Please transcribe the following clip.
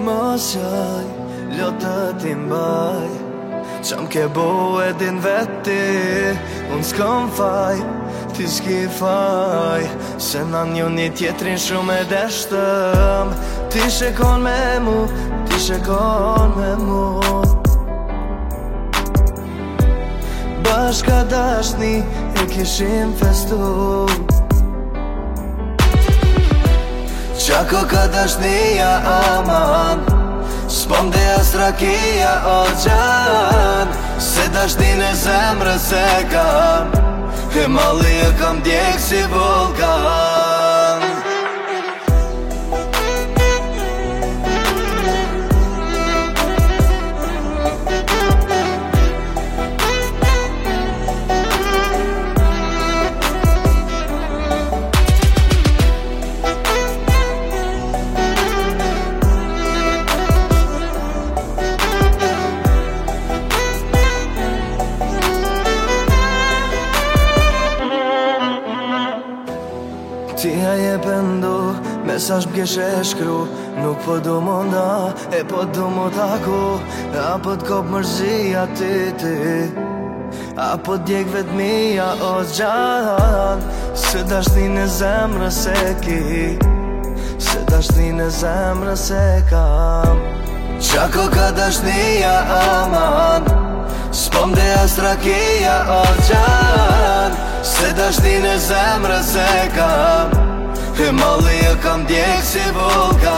Mos qaj, lotë ti mbaj Qam ke bo e din veti Unë s'kom faj, ti s'ki faj Se na një një tjetrin shumë e deshtëm Ti shekon me mu, ti shekon me mu Bashka dashni e kishim festu Qako ka dashnia aman S'pom dhe as rakia o gjan Se dashnin e zemrës e kam E malli e kam djek si vulkan Ti je pendu, mesazh m'keshe shkru Nuk po du monda, e po du mu taku Apo t'kop mërzia ti Apo t'djek vetmia o gjan Se dashnin e zemrës e ki Se dashnin e zemrës e kam Qako ka dashnia aman S'pom dhe as rakia o gjan Se dashnin e zemrës e kam E malli e kam djek si vulkan